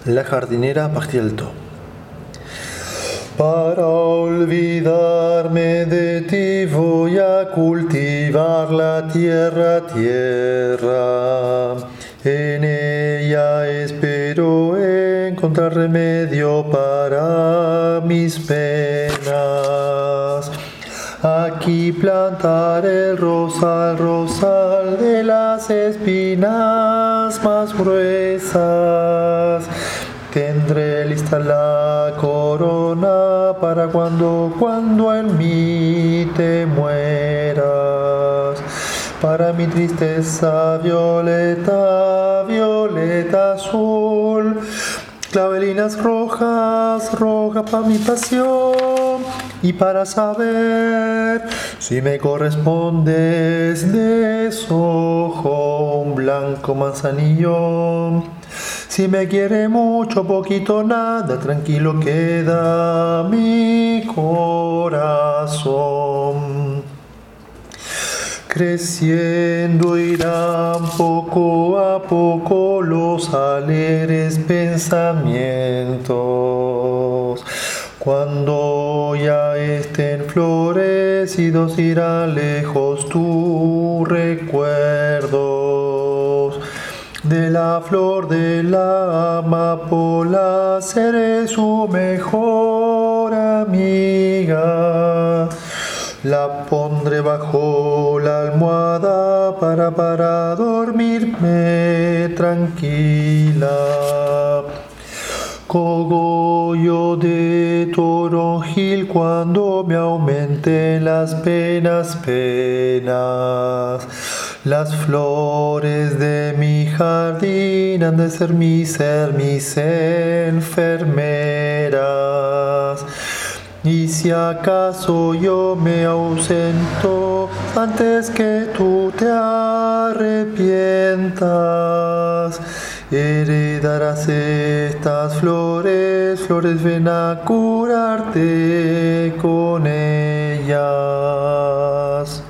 La jardinera Partielto. Para olvidarme de ti voy a cultivar la tierra, en ella espero encontrar remedio para mis penas. Aquí plantaré el rosal de las espinas más gruesas. Tendré lista la corona para cuando en mí te mueras. Para mi tristeza violeta, violeta azul, clavelinas rojas, roja para mi pasión. Y para saber si me correspondes, deshojo un blanco manzanillo. Si me quiere mucho, poquito, nada, tranquilo queda mi corazón. Creciendo irán poco a poco los alegres pensamientos. Cuando ya estén florecidos irán lejos tus recuerdos. De la flor de la amapola seré su mejor amiga. La pondré bajo la almohada para dormirme tranquila. Cogollo de toronjil cuando me aumenten las penas. Las flores de mi jardín han de ser mis enfermeras. Y si acaso yo me ausento antes que tú te arrepientas, heredarás estas flores, ven a curarte con ellas.